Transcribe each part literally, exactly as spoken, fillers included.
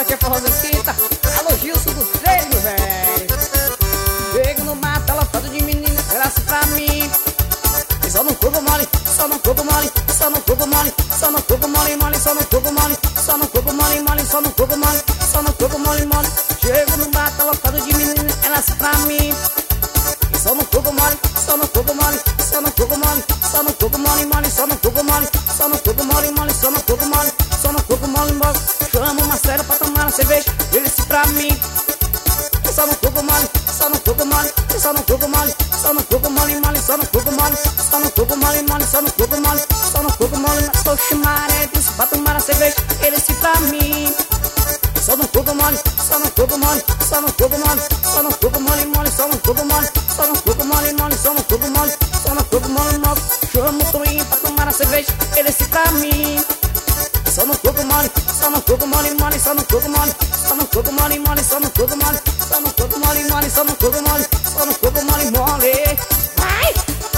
aqui é Forró Mesquita. Alô, Gilson do treino, meu velho. Chego no mato, ela foto de menina, graça pra mim. E só no fogo mole, só no fogo mole, só no fogo mole, só no fogo mole, mole, só no fogo mole, só no fogo mole, mole, só no fogo mole, só no fogo mole, mole. Chego no mato, ela foto de menina, graça pra mim. E só no fogo mole, só no fogo mole, só no fogo mole, só no fogo mole, mole, só no fogo mole, só no fogo mole, mole, só no fogo mole, só no fogo mole, mole. Chamo uma Marcelo pra tomar uma cerveja, ele disse pra mim. Só no fogo mole, só no fogo mole, só no fogo mole, só no fogo mole, mole, só no fogo mole, só no fogo mole, mole, só no fogo mole, só no fogo mole. Sou chamaré, disse pra tomar a cerveja, ele disse pra mim. Só no fogo mole, só no fogo mole, só no fogo mole, só no fogo mole, mole, só no fogo mole, só no fogo mole, mole, só no fogo mole, só no fogo mole, mole. Chamo o Toinho pra tomar a cerveja, ele disse pra mim. Só no fogo mole, só no fogo mole, mole, só no fogo mole, só no fogo mole, mole, só no fogo mole, só no fogo mole, mole, só no fogo mole, só no fogo mole, mole. Vai!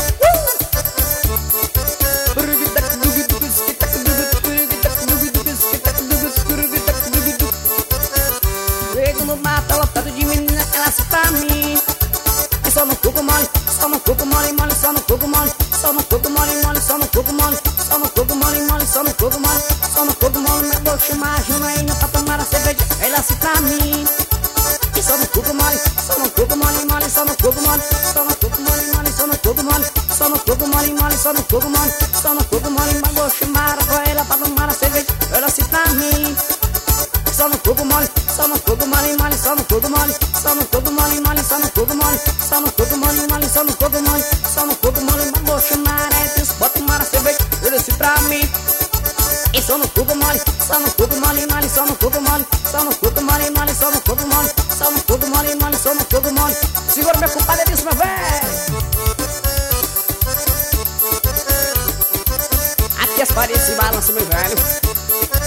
Chego no mato, lotado de menina, ela se pra mim. E só no fogo mole, só no fogo mole, mole, só no fogo mole, só no fogo mole, mole, só no fogo mole, só no fogo mole, mole, só no fogo mole, só no fogo mole. Eu vou chamar a Janaína pra tomar a cerveja, ela se pra mim. E só no fogo mole, só no fogo mole, mole, só no fogo mole, só no fogo mole, mole, só no fogo mole, só no fogo mole, mole, só no fogo mole, só no fogo mole. Eu vou chamar a ela pra tomar a cerveja, ela se pra mim. Só no fogo mole, só no fogo mole, mole, só no fogo mole, só no fogo mole, mole, só no fogo mole, só no fogo mole, mole, só no fogo mole, só no fogo mole. Mas vou chamar é isso, bota tomar a cerveja, ele disse pra mim. E só no fogo mole, só no fogo mole, mole, só no fogo mole, só no fogo mole, mole, só no fogo mole, só no fogo mole, mole, só no fogo mole. Segura meu compadre, é isso, meu velho. Aqui as paredes se balançam, meu velho.